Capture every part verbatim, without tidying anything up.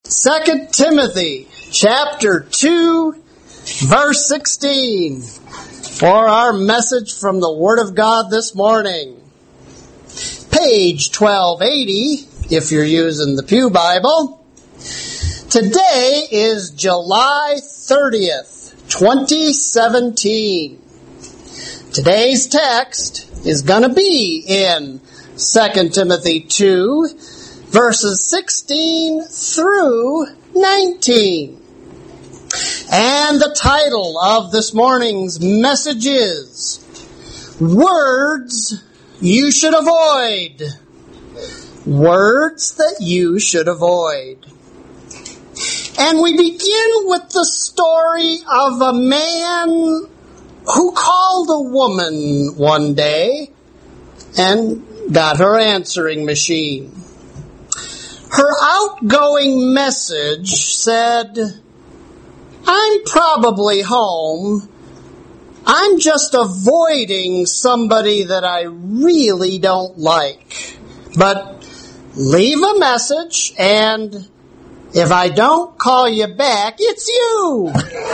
Second Timothy chapter two, verse sixteen, for our message from the Word of God this morning. Page twelve eighty, if you're using the Pew Bible. Today is July thirtieth, twenty seventeen. Today's text is going to be in Second Timothy two, verses sixteen through nineteen. And the title of this morning's message is Words You Should Avoid. Words that you should avoid. And we begin with the story of a man who called a woman one day and got her answering machine. Her outgoing message said, "I'm probably home. I'm just avoiding somebody that I really don't like. But leave a message, and if I don't call you back, it's you."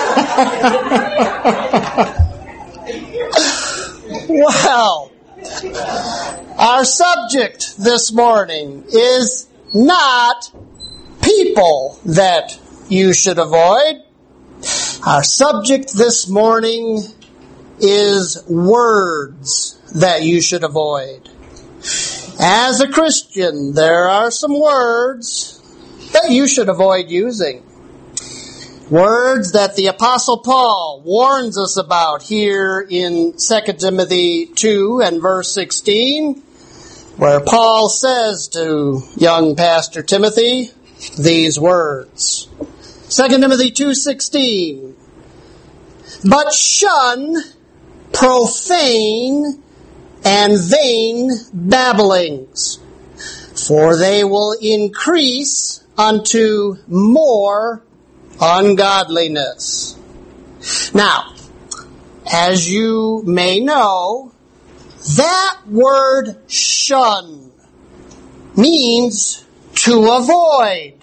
Well, our subject this morning is not people that you should avoid. Our subject this morning is words that you should avoid. As a Christian, there are some words that you should avoid using. Words that the Apostle Paul warns us about here in Second Timothy two and verse sixteen, where Paul says to young Pastor Timothy these words. Second Timothy two sixteen, "But shun profane and vain babblings, for they will increase unto more ungodliness." Now, as you may know, that word shun means to avoid.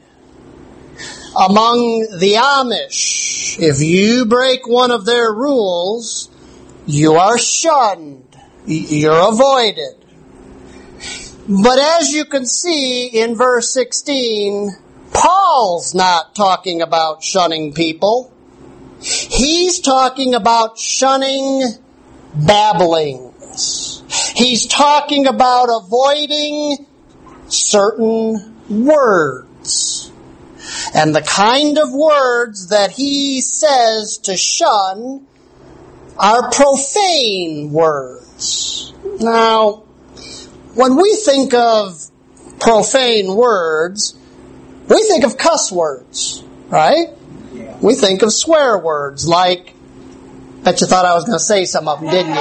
Among the Amish, if you break one of their rules, you are shunned. You're avoided. But as you can see in verse sixteen, Paul's not talking about shunning people. He's talking about shunning babblings. He's talking about avoiding certain words. And the kind of words that he says to shun are profane words. Now, when we think of profane words, we think of cuss words, right? Yeah. We think of swear words like, bet you thought I was going to say some of them, didn't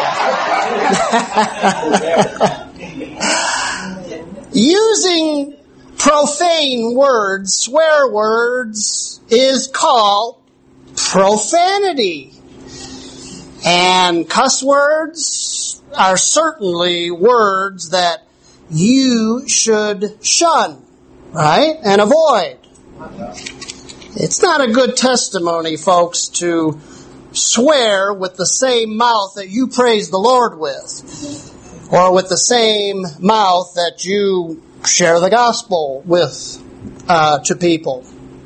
you? Using profane words, swear words, is called profanity. And cuss words are certainly words that you should shun, right? And avoid. It's not a good testimony, folks, to swear with the same mouth that you praise the Lord with, or with the same mouth that you share the gospel with uh, to people.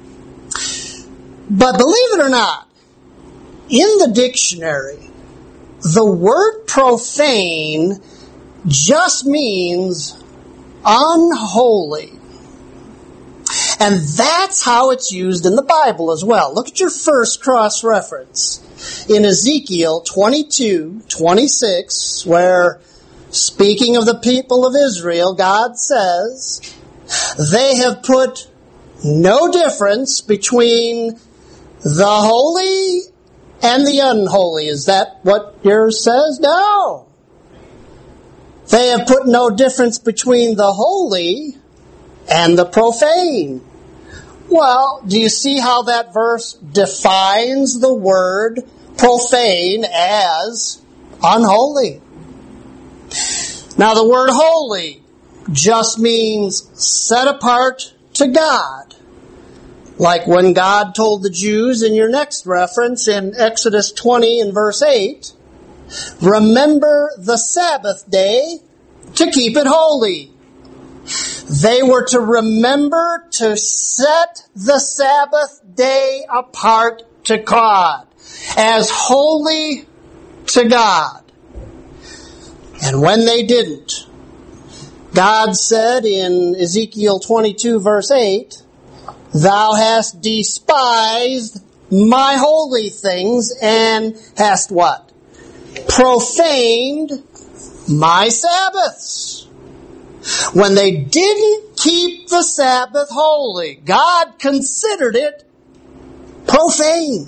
But believe it or not, in the dictionary, the word profane just means unholy. And that's how it's used in the Bible as well. Look at your first cross-reference in Ezekiel twenty-two twenty-six, where, speaking of the people of Israel, God says, "They have put no difference between the holy and the unholy." Is that what yours says? No. "They have put no difference between the holy and the profane." Well, do you see how that verse defines the word profane as unholy? Now, the word holy just means set apart to God. Like when God told the Jews in your next reference in Exodus twenty and verse eight, remember the Sabbath day to keep it holy. They were to remember to set the Sabbath day apart to God, as holy to God. And when they didn't, God said in Ezekiel twenty-two verse eight, thou hast despised my holy things and hast what? Profaned my Sabbaths. When they didn't keep the Sabbath holy, God considered it profane.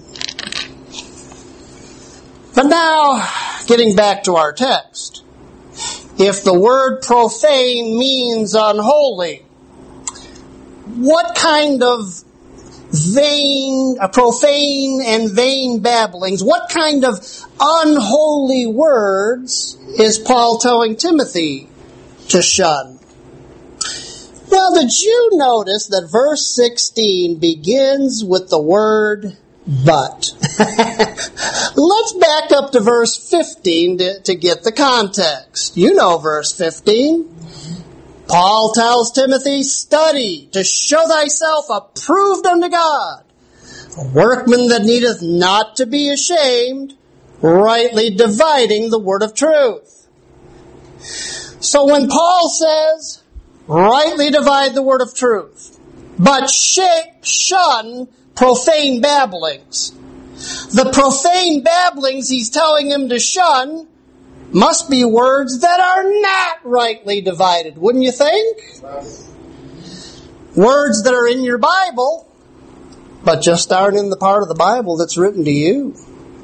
But now, getting back to our text, if the word profane means unholy, what kind of vain, uh, profane and vain babblings, what kind of unholy words is Paul telling Timothy to shun? Well, did you notice that verse sixteen begins with the word but? Let's back up to verse fifteen to, to get the context. You know verse fifteen. Paul tells Timothy, study to show thyself approved unto God, a workman that needeth not to be ashamed, rightly dividing the word of truth. So when Paul says, rightly divide the word of truth, but shun profane babblings, the profane babblings he's telling him to shun must be words that are not rightly divided, wouldn't you think? Words that are in your Bible, but just aren't in the part of the Bible that's written to you.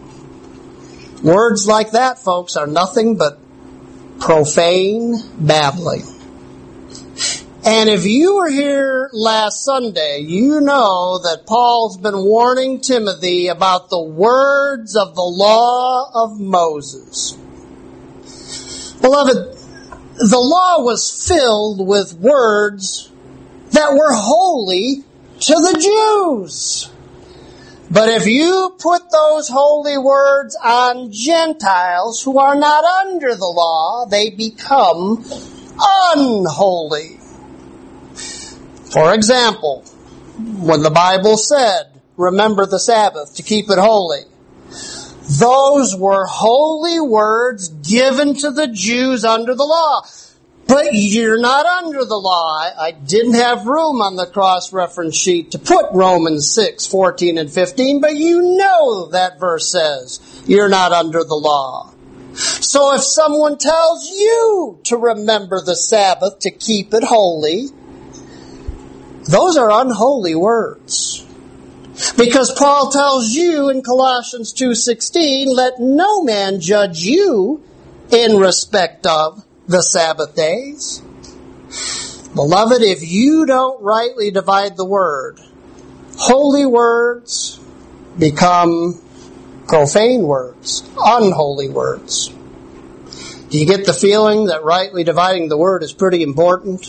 Words like that, folks, are nothing but profane babbling. And if you were here last Sunday, you know that Paul's been warning Timothy about the words of the law of Moses. Beloved, the law was filled with words that were holy to the Jews. But if you put those holy words on Gentiles who are not under the law, they become unholy. For example, when the Bible said, remember the Sabbath to keep it holy, those were holy words given to the Jews under the law. But you're not under the law. I, I didn't have room on the cross-reference sheet to put Romans six, fourteen, and fifteen, but you know that verse says you're not under the law. So if someone tells you to remember the Sabbath to keep it holy, those are unholy words. Because Paul tells you in Colossians two sixteen, let no man judge you in respect of the Sabbath days. Beloved, if you don't rightly divide the word, holy words become profane words, unholy words. Do you get the feeling that rightly dividing the word is pretty important?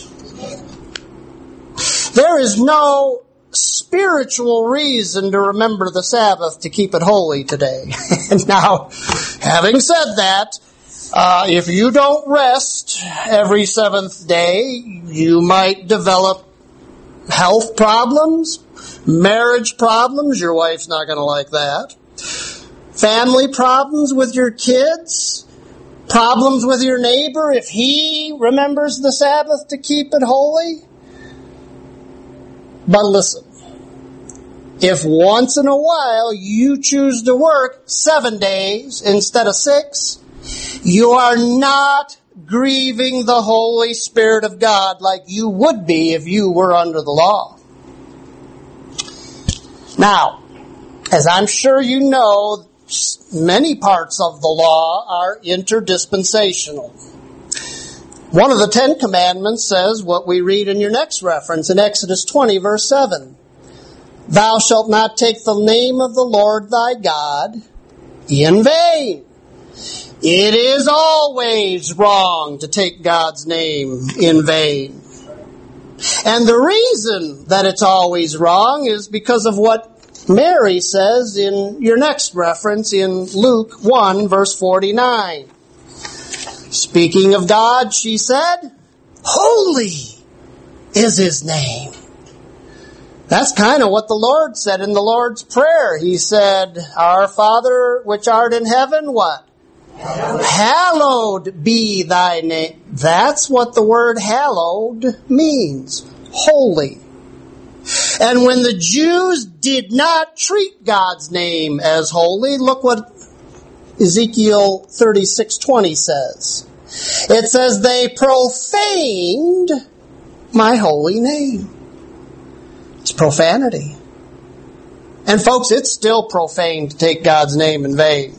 There is no spiritual reason to remember the Sabbath to keep it holy today. Now, having said that, uh, if you don't rest every seventh day, you might develop health problems, marriage problems. Your wife's not going to like that. Family problems with your kids, problems with your neighbor if he remembers the Sabbath to keep it holy. But listen, if once in a while you choose to work seven days instead of six, you are not grieving the Holy Spirit of God like you would be if you were under the law. Now, as I'm sure you know, many parts of the law are interdispensational. One of the Ten Commandments says what we read in your next reference in Exodus twenty, verse seven. Thou shalt not take the name of the Lord thy God in vain. It is always wrong to take God's name in vain. And the reason that it's always wrong is because of what Mary says in your next reference in Luke one, verse forty-nine. Speaking of God, she said, "Holy is His name." That's kind of what the Lord said in the Lord's Prayer. He said, "Our Father which art in heaven," what? Hallowed, hallowed be thy name. That's what the word hallowed means. Holy. And when the Jews did not treat God's name as holy, look what Ezekiel thirty-six twenty says. It says, "They profaned my holy name." It's profanity. And folks, it's still profane to take God's name in vain.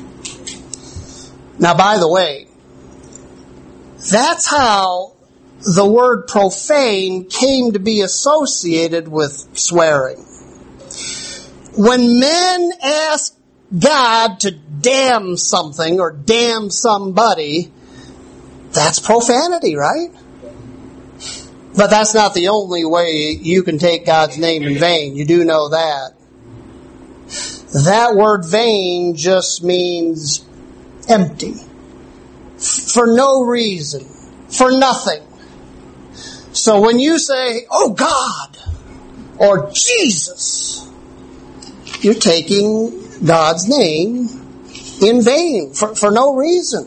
Now, by the way, that's how the word profane came to be associated with swearing. When men ask God to damn something or damn somebody, that's profanity, right? But that's not the only way you can take God's name in vain. You do know that. That word vain just means empty. For no reason. For nothing. So when you say, "Oh God," or "Jesus," you're taking God's name in vain for, for no reason.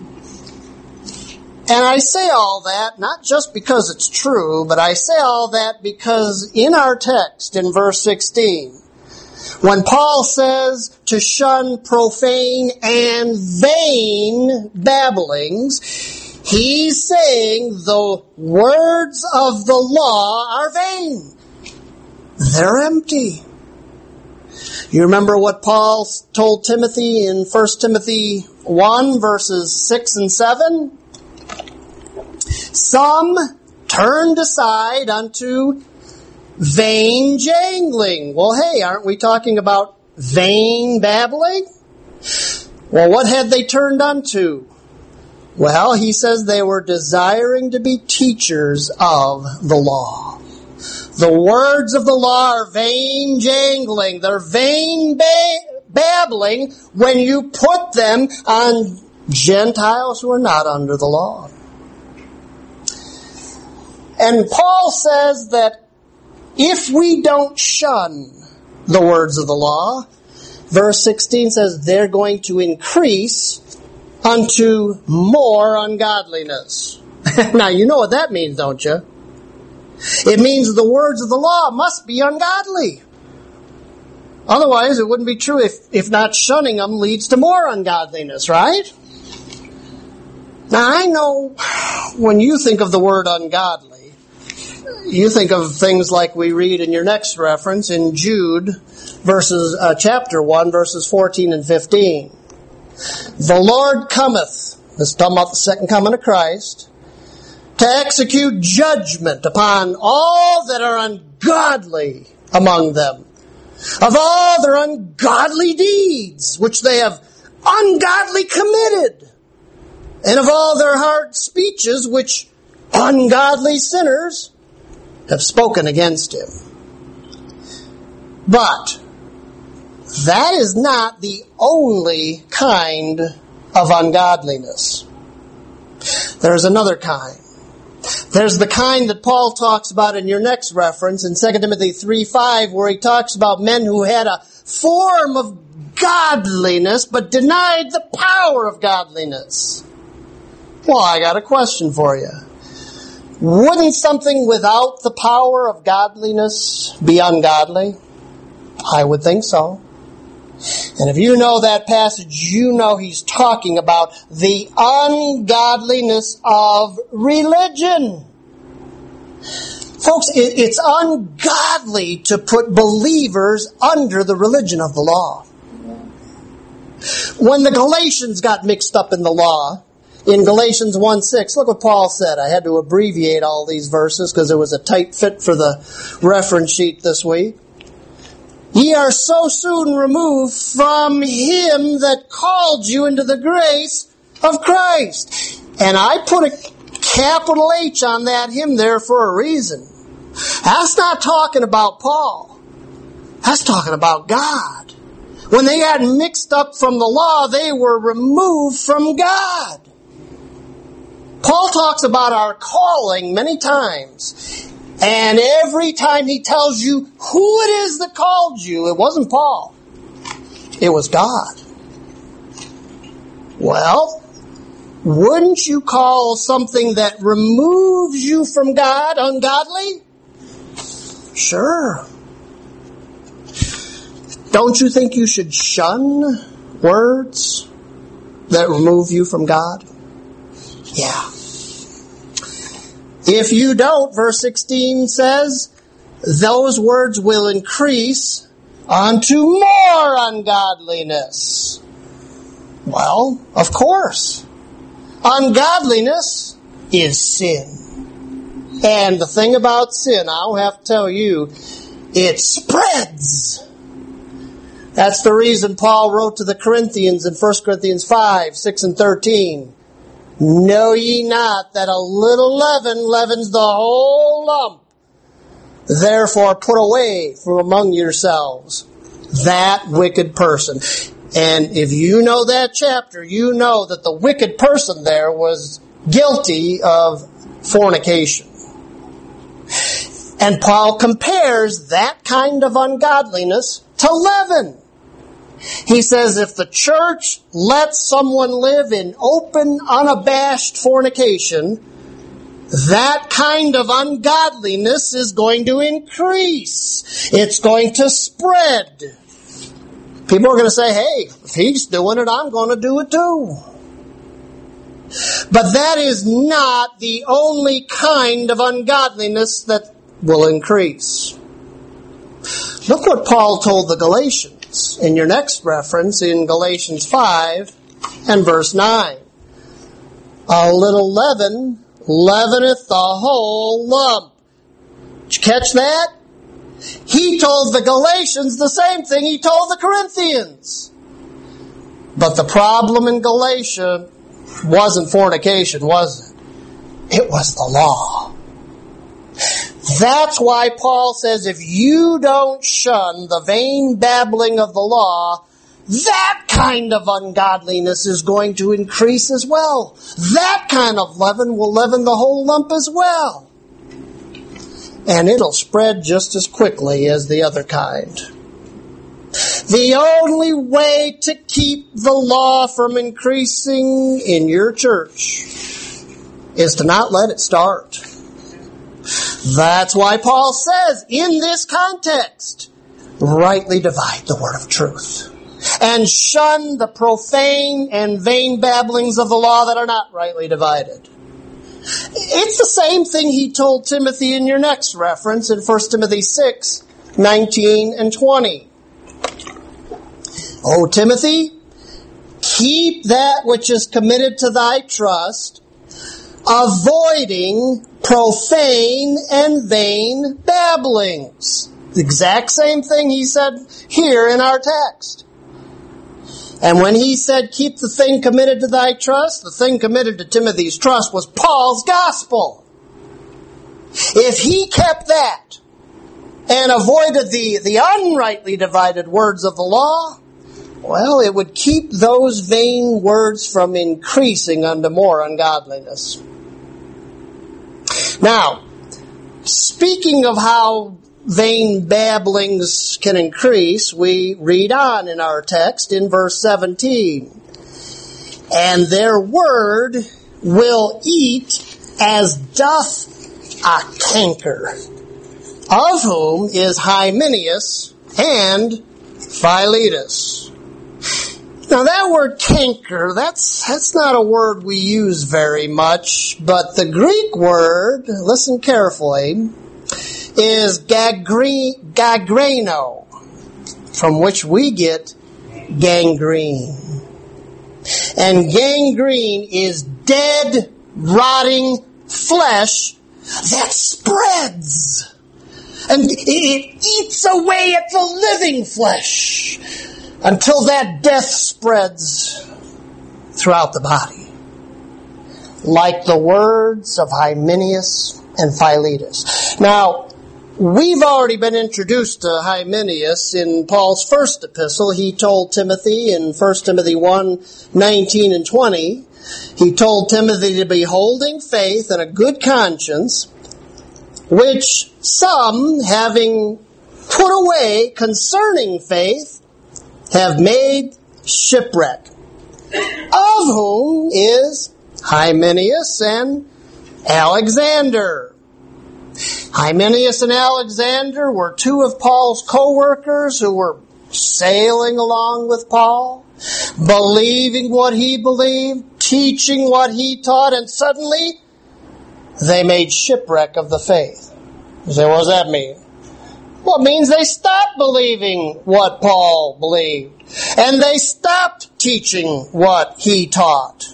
And I say all that not just because it's true, but I say all that because in our text in verse sixteen, when Paul says to shun profane and vain babblings, he's saying the words of the law are vain. They're empty. You remember what Paul told Timothy in First Timothy one, verses six and seven? Some turned aside unto vain jangling. Well, hey, aren't we talking about vain babbling? Well, what had they turned unto? Well, he says they were desiring to be teachers of the law. The words of the law are vain jangling. They're vain ba- babbling when you put them on Gentiles who are not under the law. And Paul says that if we don't shun the words of the law, verse sixteen says they're going to increase unto more ungodliness. Now, you know what that means, don't you? It means the words of the law must be ungodly. Otherwise, it wouldn't be true if, if not shunning them leads to more ungodliness, right? Now, I know when you think of the word ungodly, you think of things like we read in your next reference in Jude, verses uh, chapter one, verses fourteen and fifteen. The Lord cometh, this is talking about the second coming of Christ, to execute judgment upon all that are ungodly among them, of all their ungodly deeds, which they have ungodly committed, and of all their hard speeches, which ungodly sinners have spoken against him. But that is not the only kind of ungodliness. There's another kind. There's the kind that Paul talks about in your next reference in Second Timothy three five, where he talks about men who had a form of godliness but denied the power of godliness. Well, I got a question for you. Wouldn't something without the power of godliness be ungodly? I would think so. And if you know that passage, you know he's talking about the ungodliness of religion. Folks, it's ungodly to put believers under the religion of the law. When the Galatians got mixed up in the law, in Galatians one six, look what Paul said. I had to abbreviate all these verses because it was a tight fit for the reference sheet this week. Ye are so soon removed from him that called you into the grace of Christ. And I put a capital H on that hymn there for a reason. That's not talking about Paul. That's talking about God. When they got mixed up from the law, they were removed from God. Paul talks about our calling many times. And every time he tells you who it is that called you, it wasn't Paul. It was God. Well, wouldn't you call something that removes you from God ungodly? Sure. Don't you think you should shun words that remove you from God? Yeah. If you don't, verse sixteen says, those words will increase unto more ungodliness. Well, of course. Ungodliness is sin. And the thing about sin, I'll have to tell you, it spreads. That's the reason Paul wrote to the Corinthians in First Corinthians five, six, and thirteen. Know ye not that a little leaven leavens the whole lump? Therefore put away from among yourselves that wicked person. And if you know that chapter, you know that the wicked person there was guilty of fornication. And Paul compares that kind of ungodliness to leaven. He says if the church lets someone live in open, unabashed fornication, that kind of ungodliness is going to increase. It's going to spread. People are going to say, hey, if he's doing it, I'm going to do it too. But that is not the only kind of ungodliness that will increase. Look what Paul told the Galatians in your next reference in Galatians five and verse nine. A little leaven leaveneth the whole lump. Did you catch that? He told the Galatians the same thing he told the Corinthians. But the problem in Galatia wasn't fornication, was it? It was the law. That's why Paul says if you don't shun the vain babbling of the law, that kind of ungodliness is going to increase as well. That kind of leaven will leaven the whole lump as well. And it'll spread just as quickly as the other kind. The only way to keep the law from increasing in your church is to not let it start. That's why Paul says, in this context, rightly divide the word of truth. And shun the profane and vain babblings of the law that are not rightly divided. It's the same thing he told Timothy in your next reference in First Timothy six, nineteen and twenty. O Timothy, keep that which is committed to thy trust, avoiding profane and vain babblings. The exact same thing he said here in our text. And when he said, keep the thing committed to thy trust, the thing committed to Timothy's trust was Paul's gospel. If he kept that and avoided the, the unrightly divided words of the law, well, it would keep those vain words from increasing unto more ungodliness. Now, speaking of how vain babblings can increase, we read on in our text in verse seventeen. And their word will eat as doth a canker, of whom is Hymenaeus and Philetus. Now that word canker, that's, that's not a word we use very much, but the Greek word, listen carefully, is gagre- gagreno, from which we get gangrene. And gangrene is dead, rotting flesh that spreads. And it eats away at the living flesh until that death spreads throughout the body. like the words of Hymenaeus and Philetus. Now, we've already been introduced to Hymenaeus in Paul's first epistle. He told Timothy in First Timothy one, nineteen and twenty, he told Timothy to be holding faith and a good conscience, which some, having put away concerning faith, have made shipwreck, of whom is Hymenaeus and Alexander. Hymenaeus and Alexander were two of Paul's co-workers who were sailing along with Paul, believing what he believed, teaching what he taught, and suddenly they made shipwreck of the faith. You say, what does that mean? Well, it means they stopped believing what Paul believed, and they stopped teaching what he taught.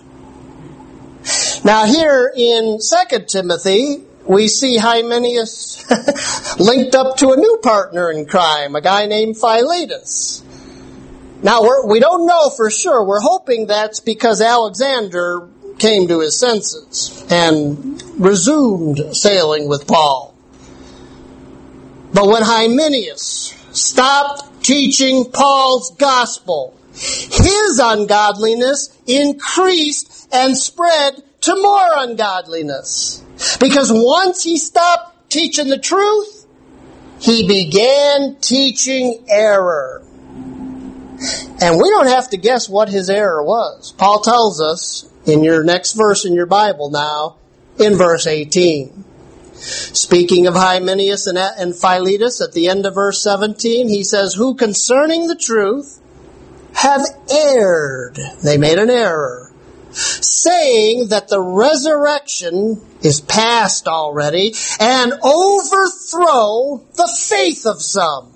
Now here in Second Timothy, we see Hymenaeus linked up to a new partner in crime, a guy named Philetus. Now, we're, we don't know for sure. We're hoping that's because Alexander came to his senses and resumed sailing with Paul. But when Hymenaeus stopped teaching Paul's gospel, his ungodliness increased and spread to more ungodliness. Because once he stopped teaching the truth, he began teaching error. And we don't have to guess what his error was. Paul tells us in your next verse in your Bible now, in verse eighteen. Speaking of Hymenaeus and Philetus, at the end of verse seventeen, he says, who concerning the truth have erred. They made an error, saying that the resurrection is past already, and overthrow the faith of some.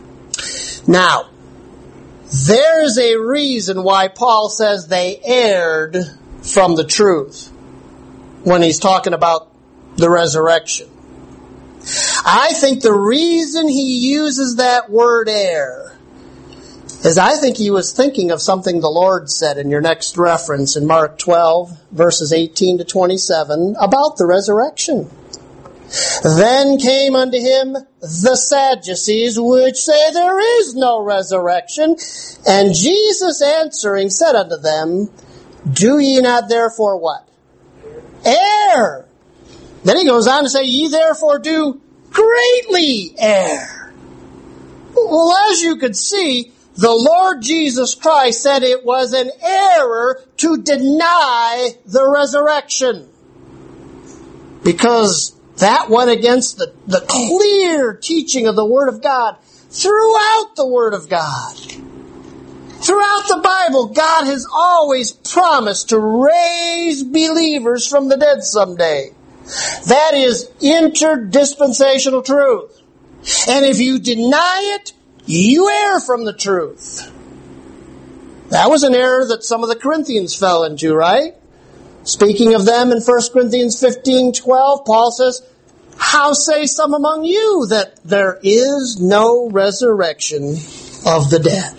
Now, there's a reason why Paul says they erred from the truth when he's talking about the resurrection. I think the reason he uses that word err is I think he was thinking of something the Lord said in your next reference in Mark twelve, verses eighteen to twenty-seven, about the resurrection. Then came unto him the Sadducees, which say there is no resurrection. And Jesus answering said unto them, do ye not therefore what? Err. Then he goes on to say, ye therefore do greatly err. Well, as you could see, the Lord Jesus Christ said it was an error to deny the resurrection, because that went against the, the clear teaching of the Word of God throughout the Word of God. Throughout the Bible, God has always promised to raise believers from the dead someday. That is interdispensational truth. And if you deny it, you err from the truth. That was an error that some of the Corinthians fell into, right? Speaking of them in First Corinthians fifteen twelve, Paul says, how say some among you that there is no resurrection of the dead?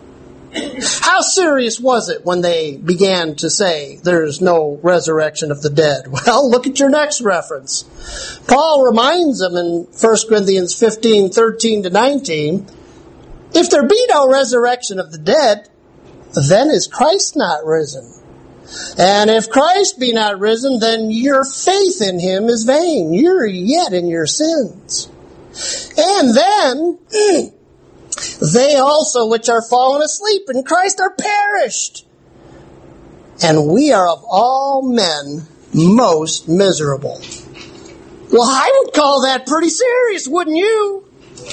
How serious was it when they began to say there's no resurrection of the dead? Well, look at your next reference. Paul reminds them in First Corinthians fifteen thirteen to nineteen, if there be no resurrection of the dead, then is Christ not risen? And if Christ be not risen, then your faith in him is vain. You're yet in your sins. And then they also which are fallen asleep in Christ are perished. And we are of all men most miserable. Well, I would call that pretty serious, wouldn't you?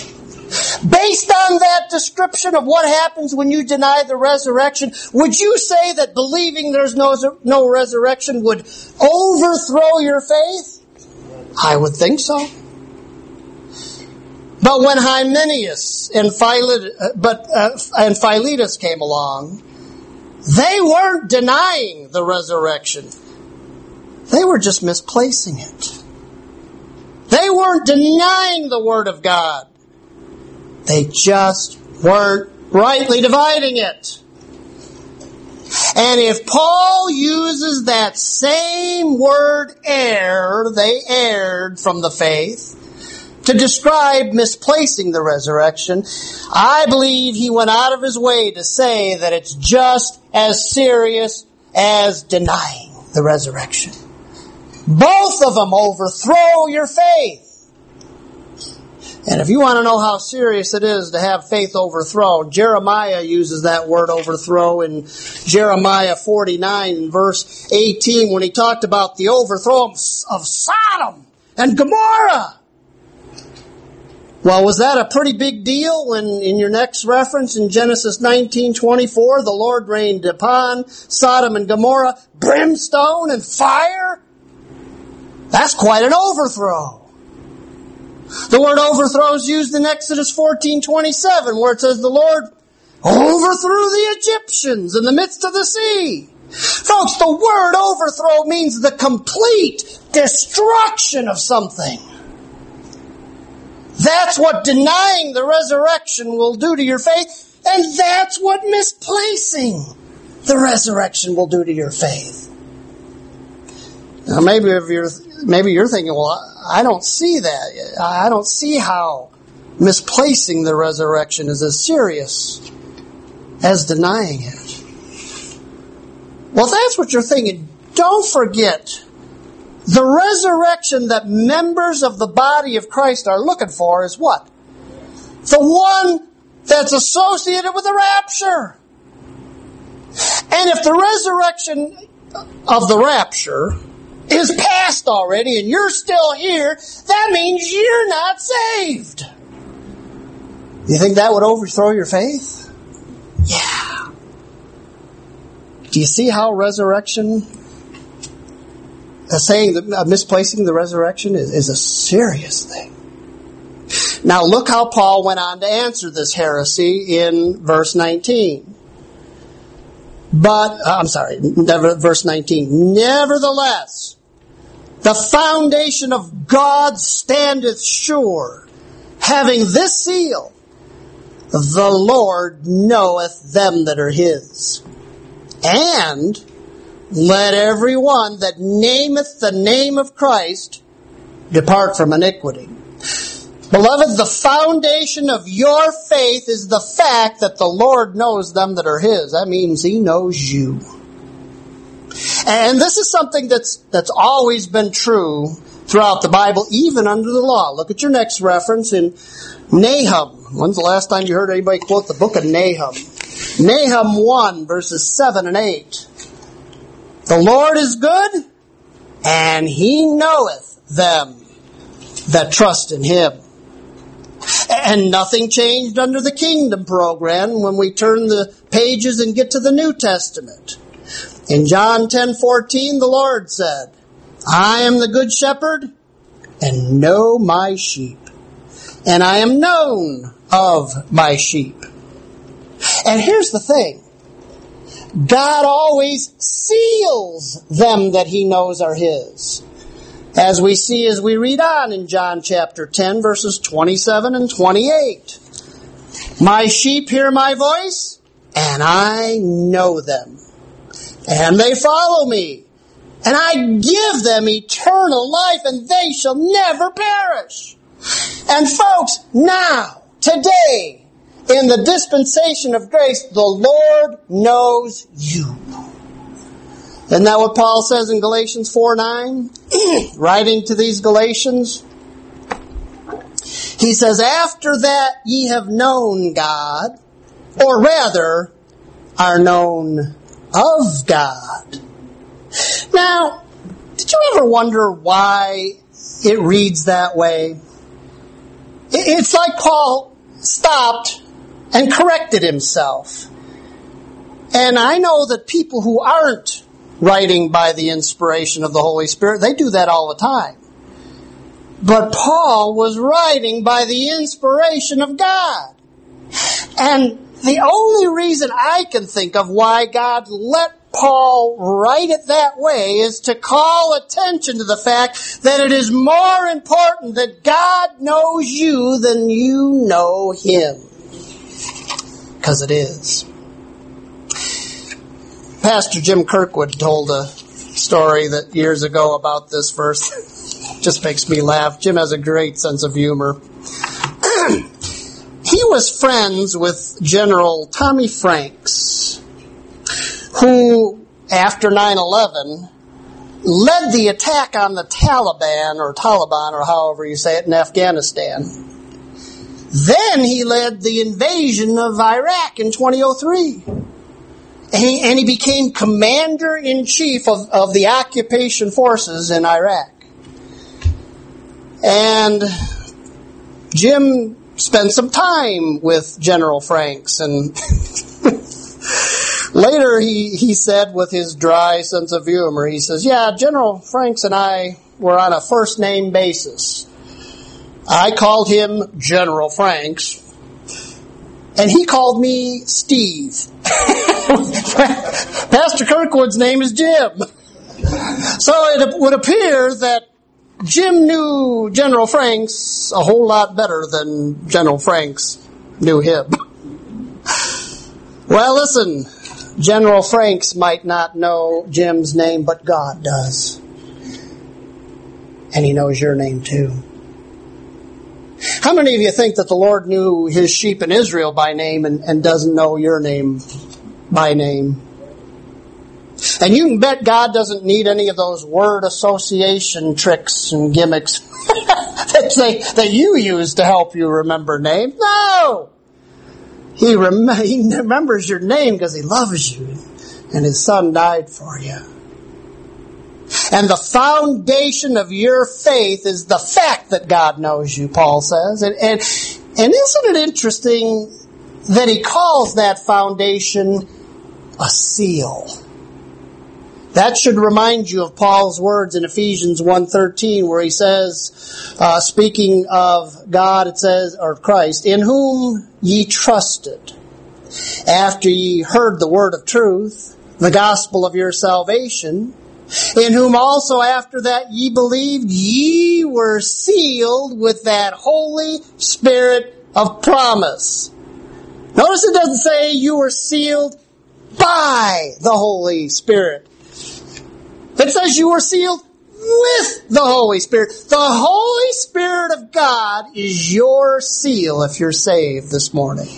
Based on that description of what happens when you deny the resurrection, would you say that believing there's no, no resurrection would overthrow your faith? I would think so. But when Hymenaeus and Philetus, but, uh, and Philetus came along, they weren't denying the resurrection. They were just misplacing it. They weren't denying the Word of God. They just weren't rightly dividing it. And if Paul uses that same word err, they erred from the faith, to describe misplacing the resurrection, I believe he went out of his way to say that it's just as serious as denying the resurrection. Both of them overthrow your faith. And if you want to know how serious it is to have faith overthrown, Jeremiah uses that word overthrow in Jeremiah forty-nine, verse eighteen, when he talked about the overthrow of Sodom and Gomorrah. Well, was that a pretty big deal when in your next reference in Genesis nineteen twenty-four, the Lord rained upon Sodom and Gomorrah brimstone and fire? That's quite an overthrow. The word overthrow is used in Exodus fourteen twenty-seven, where it says the Lord overthrew the Egyptians in the midst of the sea. Folks, the word overthrow means the complete destruction of something. That's what denying the resurrection will do to your faith, and that's what misplacing the resurrection will do to your faith. Now, maybe if you're maybe you're thinking, well, I don't see that. I don't see how misplacing the resurrection is as serious as denying it. Well, if that's what you're thinking, don't forget the resurrection that members of the body of Christ are looking for is what? The one that's associated with the rapture. And if the resurrection of the rapture is past already and you're still here, that means you're not saved. You think that would overthrow your faith? Yeah. Do you see how resurrection, uh, saying that uh, misplacing the resurrection is, is a serious thing? Now look how Paul went on to answer this heresy in verse nineteen. But, uh, I'm sorry, never, verse nineteen. Nevertheless, the foundation of God standeth sure, having this seal, the Lord knoweth them that are his. And let every one that nameth the name of Christ depart from iniquity. Beloved, the foundation of your faith is the fact that the Lord knows them that are his. That means he knows you. And this is something that's that's always been true throughout the Bible, even under the law. Look at your next reference in Nahum. When's the last time you heard anybody quote the book of Nahum? Nahum one, verses seven and eight. The Lord is good, and he knoweth them that trust in him. And nothing changed under the kingdom program when we turn the pages and get to the New Testament. In John ten fourteen, the Lord said, I am the good shepherd, and know my sheep, and I am known of my sheep. And here's the thing. God always seals them that he knows are his. As we see as we read on in John chapter ten, verses twenty-seven and twenty-eight. My sheep hear my voice, and I know them. And they follow me. And I give them eternal life, and they shall never perish. And folks, now, today, in the dispensation of grace, the Lord knows you. Isn't that what Paul says in Galatians four nine? Writing to these Galatians. He says, after that ye have known God, or rather, are known of God. Now, did you ever wonder why it reads that way? It's like Paul stopped and corrected himself. And I know that people who aren't writing by the inspiration of the Holy Spirit, they do that all the time. But Paul was writing by the inspiration of God. And the only reason I can think of why God let Paul write it that way is to call attention to the fact that it is more important that God knows you than you know him. Because it is. Pastor Jim Kirkwood told a story that years ago about this verse. Just makes me laugh. Jim has a great sense of humor. He was friends with General Tommy Franks, who, after nine eleven, led the attack on the Taliban, or Taliban, or however you say it, in Afghanistan. Then he led the invasion of Iraq in two thousand three. And he, and he became commander-in-chief of, of the occupation forces in Iraq. And Jim spent some time with General Franks, and later he, he said with his dry sense of humor, he says, yeah, General Franks and I were on a first-name basis. I called him General Franks, and he called me Steve. Pastor Kirkwood's name is Jim. So it would appear that Jim knew General Franks a whole lot better than General Franks knew him. Well, listen, General Franks might not know Jim's name, but God does. And He knows your name too. How many of you think that the Lord knew His sheep in Israel by name and, and doesn't know your name by name? And you can bet God doesn't need any of those word association tricks and gimmicks that, they, that you use to help you remember names. No! He, rem- he remembers your name because He loves you, and His Son died for you. And the foundation of your faith is the fact that God knows you, Paul says. And, and, and isn't it interesting that he calls that foundation a seal? That should remind you of Paul's words in Ephesians one thirteen, where he says, uh, speaking of God, it says, or Christ, in whom ye trusted, after ye heard the word of truth, the gospel of your salvation, in whom also after that ye believed, ye were sealed with that Holy Spirit of promise. Notice it doesn't say you were sealed by the Holy Spirit. It says you were sealed with the Holy Spirit. The Holy Spirit of God is your seal if you're saved this morning.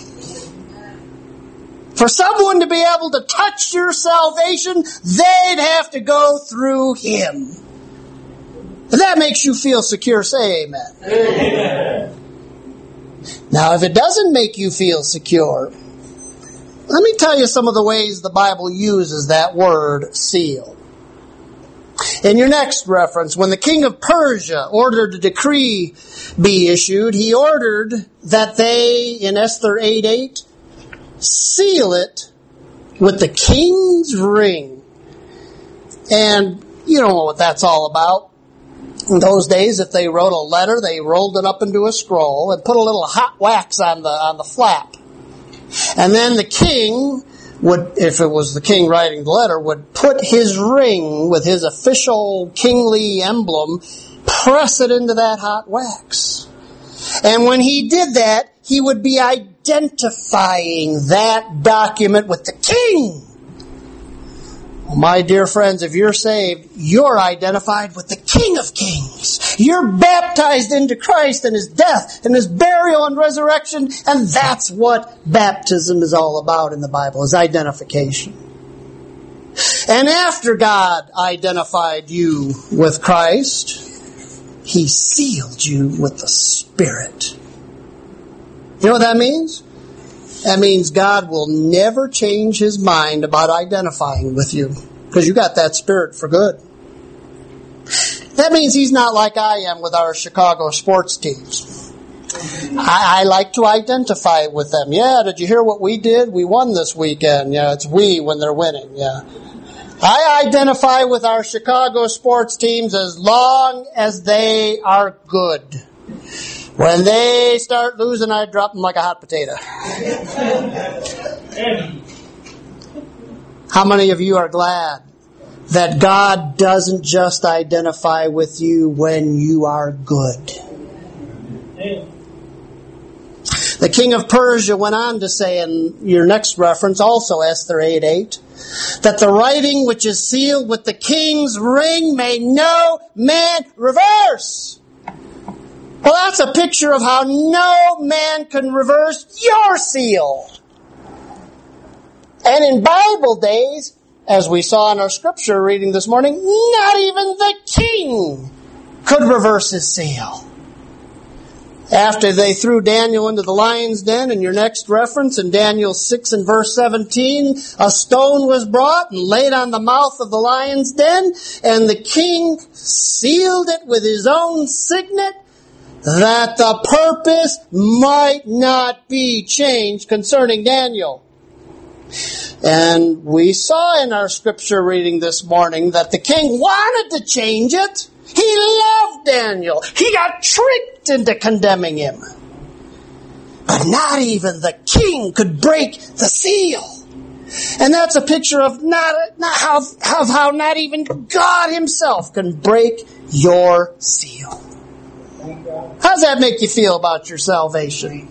For someone to be able to touch your salvation, they'd have to go through Him. If that makes you feel secure, say amen. Amen. Now, if it doesn't make you feel secure, let me tell you some of the ways the Bible uses that word seal. In your next reference, when the king of Persia ordered a decree be issued, he ordered that they, in Esther eight eight, seal it with the king's ring. And you know what that's all about. In those days, if they wrote a letter, they rolled it up into a scroll and put a little hot wax on the on the flap. And then the king would, if it was the king writing the letter, would put his ring with his official kingly emblem, press it into that hot wax. And when he did that, he would be identifying that document with the king. Well, my dear friends, if you're saved, you're identified with the King of Kings. You're baptized into Christ and His death and His burial and resurrection, and that's what baptism is all about in the Bible, is identification. And after God identified you with Christ, He sealed you with the Spirit. You know what that means? That means God will never change His mind about identifying with you, because you got that Spirit for good. That means He's not like I am with our Chicago sports teams. I, I like to identify with them. Yeah, did you hear what we did? We won this weekend. Yeah, it's we when they're winning. Yeah. I identify with our Chicago sports teams as long as they are good. When they start losing, I drop them like a hot potato. How many of you are glad that God doesn't just identify with you when you are good? The king of Persia went on to say in your next reference, also Esther eight eight, that the writing which is sealed with the king's ring may no man reverse. Well, that's a picture of how no man can reverse your seal. And in Bible days, as we saw in our scripture reading this morning, not even the king could reverse his seal. After they threw Daniel into the lion's den, in your next reference, in Daniel six and verse seventeen, a stone was brought and laid on the mouth of the lion's den, and the king sealed it with his own signet, that the purpose might not be changed concerning Daniel. And we saw in our scripture reading this morning that the king wanted to change it. He loved Daniel. He got tricked into condemning him. But not even the king could break the seal. And that's a picture of not, not how, of how not even God himself can break your seal. How does that make you feel about your salvation?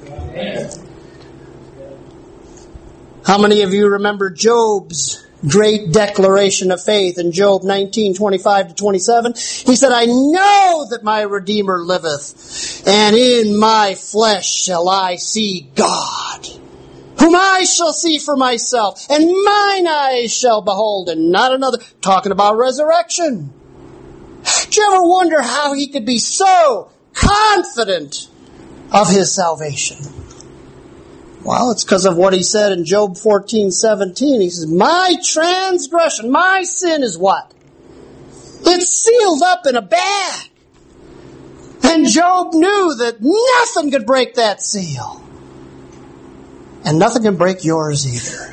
How many of you remember Job's great declaration of faith in Job nineteen twenty-five to twenty-seven? He said, I know that my Redeemer liveth, and in my flesh shall I see God, whom I shall see for myself, and mine eyes shall behold, and not another. Talking about resurrection. Did you ever wonder how he could be so confident of his salvation? Well, it's because of what he said in Job fourteen seventeen. He says, my transgression, my sin is what? It's sealed up in a bag. And Job knew that nothing could break that seal. And nothing can break yours either.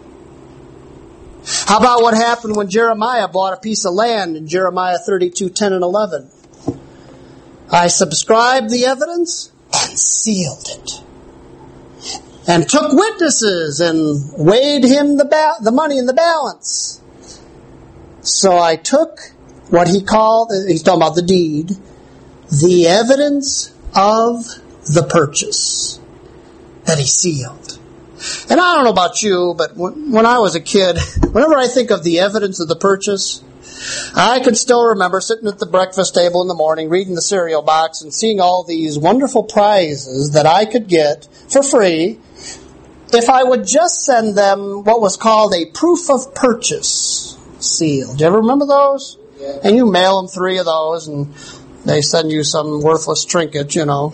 How about what happened when Jeremiah bought a piece of land in Jeremiah thirty-two ten and eleven? I subscribed the evidence and sealed it. And took witnesses and weighed him the ba- the money in the balance. So I took what he called, he's talking about the deed, the evidence of the purchase that he sealed. And I don't know about you, but when, when I was a kid, whenever I think of the evidence of the purchase, I can still remember sitting at the breakfast table in the morning, reading the cereal box and seeing all these wonderful prizes that I could get for free if I would just send them what was called a proof of purchase seal. Do you ever remember those? Yeah. And you mail them three of those and they send you some worthless trinket, you know.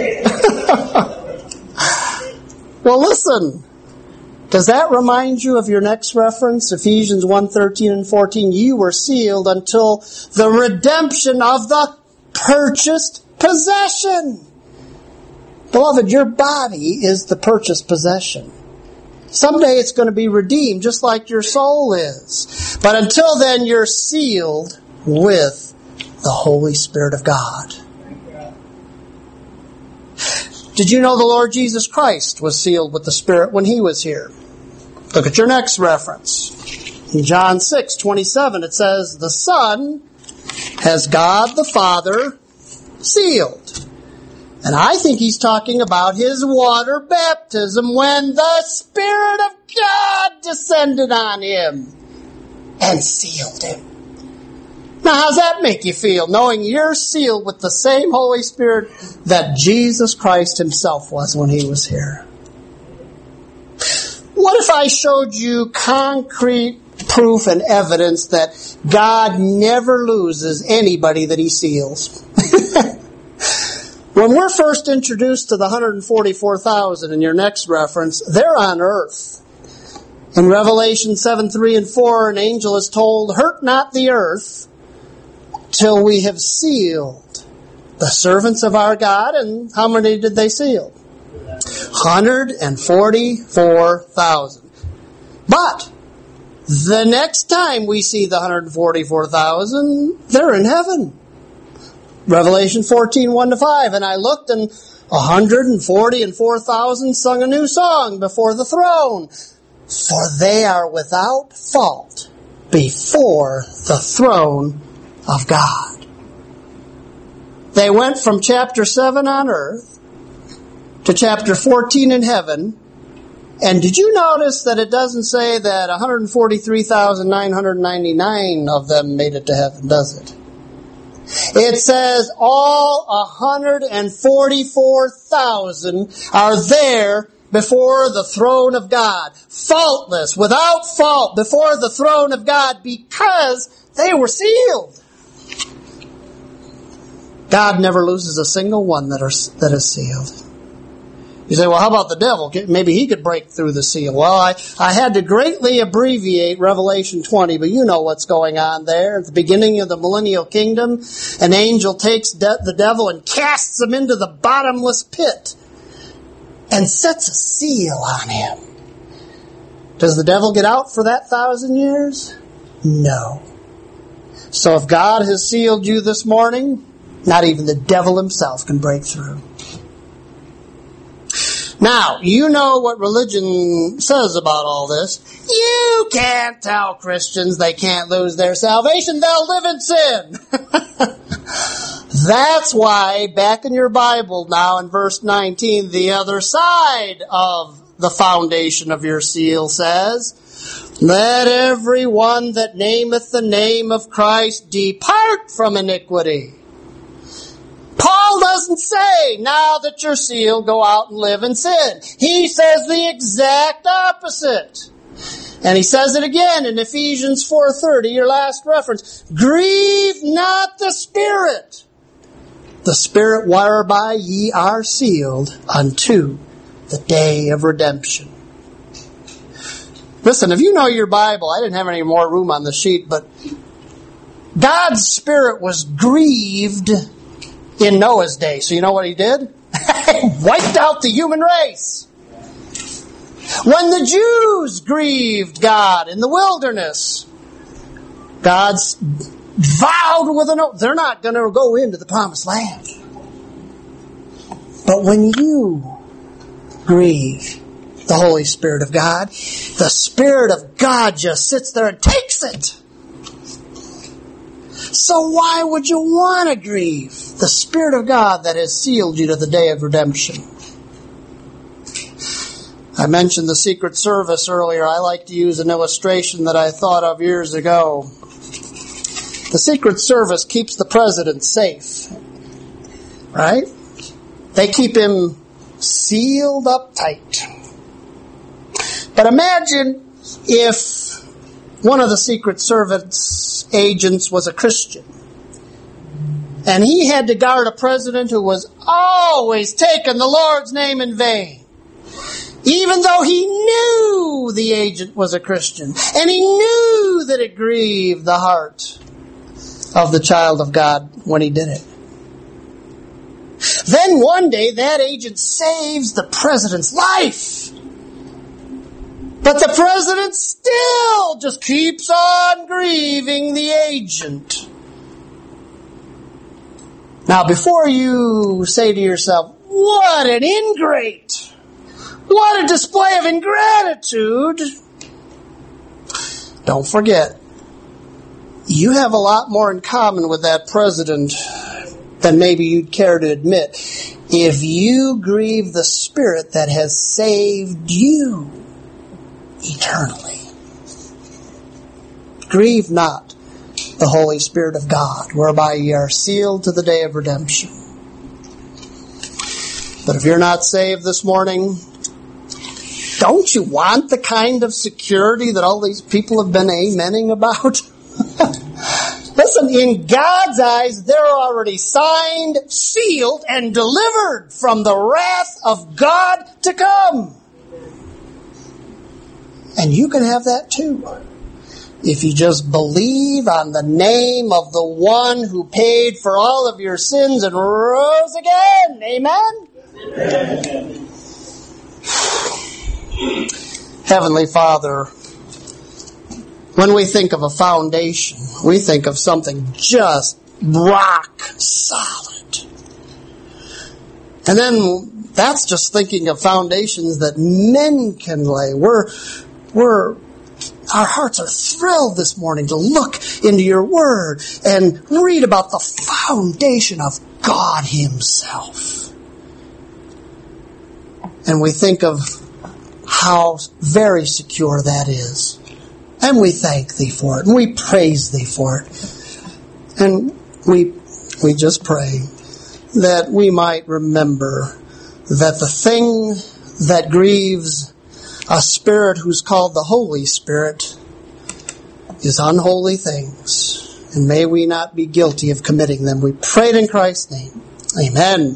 Well, listen. Does that remind you of your next reference? Ephesians one thirteen and fourteen. You were sealed until the redemption of the purchased possession. Beloved, your body is the purchased possession. Someday it's going to be redeemed just like your soul is. But until then, you're sealed with the Holy Spirit of God. Did you know the Lord Jesus Christ was sealed with the Spirit when He was here? Look at your next reference. In John six twenty-seven, it says, the Son has God the Father sealed. And I think he's talking about his water baptism when the Spirit of God descended on him and sealed him. Now, how's that make you feel, knowing you're sealed with the same Holy Spirit that Jesus Christ himself was when he was here? What if I showed you concrete proof and evidence that God never loses anybody that he seals? When we're first introduced to the one hundred forty-four thousand in your next reference, they're on earth. In Revelation seven, three and four, an angel is told, hurt not the earth till we have sealed the servants of our God. And how many did they seal? one hundred forty-four thousand. But the next time we see the one hundred forty-four thousand, they're in heaven. Revelation fourteen, one to five. And I looked, and one hundred forty-four thousand sung a new song before the throne. For they are without fault before the throne of God. They went from chapter seven on earth to chapter fourteen in heaven, and did you notice that it doesn't say that one hundred forty-three thousand nine hundred ninety-nine of them made it to heaven, does it? It says all one hundred forty-four thousand are there before the throne of God, faultless, without fault, before the throne of God, because they were sealed. God never loses a single one that are that is sealed. You say, well, how about the devil? Maybe he could break through the seal. Well, I, I had to greatly abbreviate Revelation twenty, but you know what's going on there. At the beginning of the millennial kingdom, an angel takes de- the devil and casts him into the bottomless pit and sets a seal on him. Does the devil get out for that thousand years? No. So if God has sealed you this morning, not even the devil himself can break through. Now, you know what religion says about all this. You can't tell Christians they can't lose their salvation. They'll live in sin. That's why, back in your Bible now in verse nineteen, the other side of the foundation of your seal says, let every one that nameth the name of Christ depart from iniquity. Paul doesn't say, now that you're sealed, go out and live in sin. He says the exact opposite. And he says it again in Ephesians four thirty, your last reference. Grieve not the Spirit, the Spirit whereby ye are sealed unto the day of redemption. Listen, if you know your Bible, I didn't have any more room on the sheet, but God's Spirit was grieved in Noah's day. So you know what he did? He wiped out the human race. When the Jews grieved God in the wilderness, God's vowed with an oath, they're not going to go into the promised land. But when you grieve the Holy Spirit of God, the Spirit of God just sits there and takes it. So why would you want to grieve the Spirit of God that has sealed you to the day of redemption? I mentioned the Secret Service earlier. I like to use an illustration that I thought of years ago. The Secret Service keeps the president safe, right? They keep him sealed up tight. But imagine if one of the Secret Service agents was a Christian, and he had to guard a president who was always taking the Lord's name in vain, even though he knew the agent was a Christian, and he knew that it grieved the heart of the child of God when he did it. Then one day that agent saves the president's life. But the president still just keeps on grieving the agent. Now, before you say to yourself, what an ingrate! What a display of ingratitude! Don't forget, you have a lot more in common with that president than maybe you'd care to admit. If you grieve the Spirit that has saved you eternally. Grieve not the Holy Spirit of God, whereby ye are sealed to the day of redemption. But if you're not saved this morning, don't you want the kind of security that all these people have been amening about? Listen, in God's eyes, they're already signed, sealed, and delivered from the wrath of God to come. And you can have that too. If you just believe on the name of the one who paid for all of your sins and rose again. Amen? Amen. Heavenly Father, when we think of a foundation, we think of something just rock solid. And then that's just thinking of foundations that men can lay. We're We're, our hearts are thrilled this morning to look into your word and read about the foundation of God himself. And we think of how very secure that is. And we thank Thee for it. And we praise Thee for it. And we we just pray that we might remember that the thing that grieves a Spirit who's called the Holy Spirit is unholy things. And may we not be guilty of committing them. We pray it in Christ's name. Amen.